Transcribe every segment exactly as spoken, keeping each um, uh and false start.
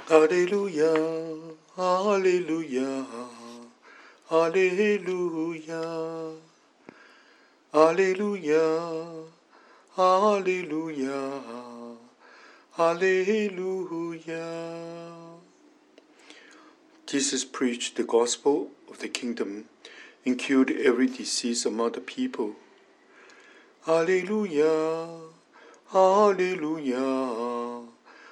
Hallelujah, hallelujah, hallelujah, hallelujah, hallelujah, hallelujah. Jesus preached the gospel of the kingdom and cured every disease among the people. Hallelujah, hallelujah,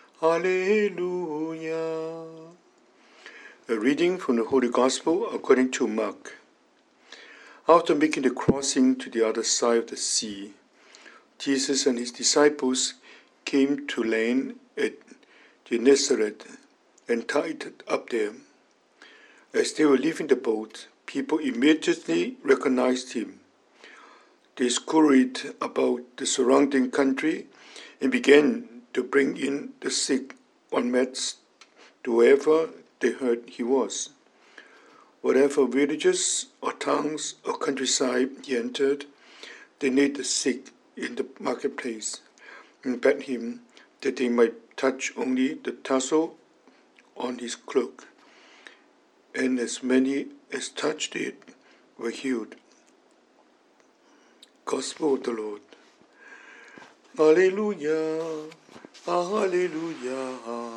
hallelujah. A reading from the Holy Gospel according to Mark. After making the crossing to the other side of the sea, Jesus and his disciples came to land at Gennesaret and tied up there. As they were leaving the boat, people immediately recognized him. They scurried about the surrounding country and began to bring in the sick on mats to wherever they heard he was. Whatever villages or towns or countryside he entered, they laid the sick in the marketplace and begged him that they might touch only the tassel on his cloak. And as many as touched it were healed. Gospel of the Lord. Alleluia, alleluia,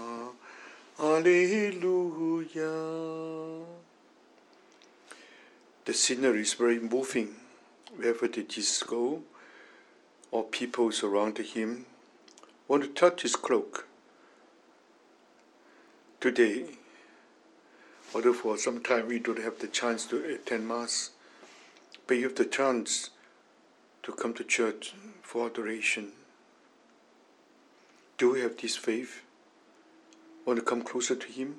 alleluia. The scenery is very moving. Wherever did Jesus go, all people surrounded him want to touch his cloak. Today, although for some time we don't have the chance to attend Mass, but you have the chance to come to church for adoration. Do we have this faith? Want to come closer to him?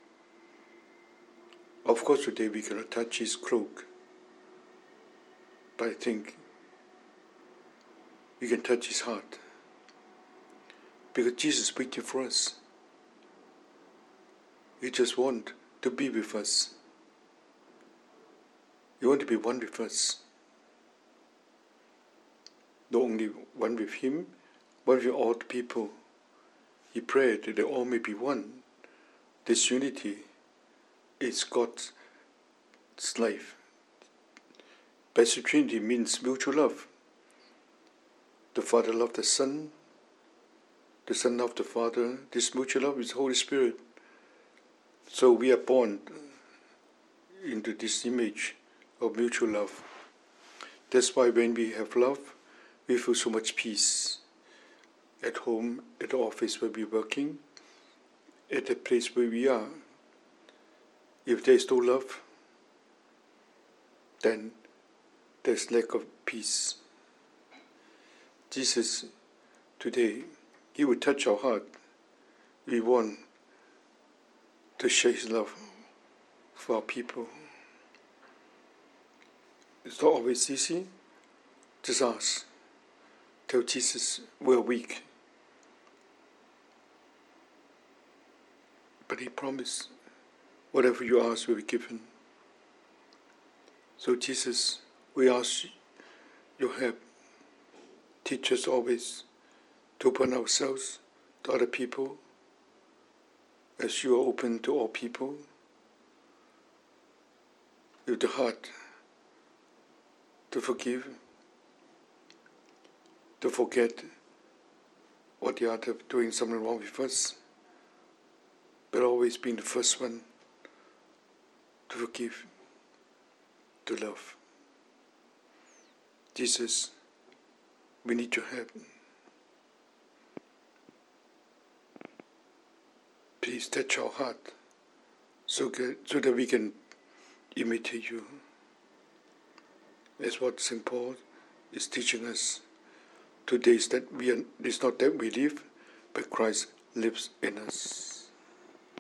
Of course, today we cannot touch his cloak, but I think we can touch his heart, because Jesus is waiting for us. He just wants to be with us. He wants to be one with us. Not only one with him, but with all the people. He prayed that they all may be one. This unity is God's life. Blessed Trinity means mutual love. The Father loved the Son, the Son loved the Father. This mutual love is the Holy Spirit. So we are born into this image of mutual love. That's why when we have love, we feel so much peace. At home, at the office where we're working, at the place where we are. If there is no love, then there's lack of peace. Jesus, today, he will touch our heart. We want to share his love for our people. It's not always easy. Just ask. Tell Jesus we're weak. But he promised, whatever you ask will be given. So Jesus, we ask your help. Teach us always to open ourselves to other people as you are open to all people. With the heart to forgive, to forget what the other doing something wrong with us, but always being the first one to forgive, to love. Jesus, we need your help. Please touch our heart so, so that we can imitate you. That's what Saint Paul is teaching us. Today is that we are, it's not that we live, but Christ lives in us.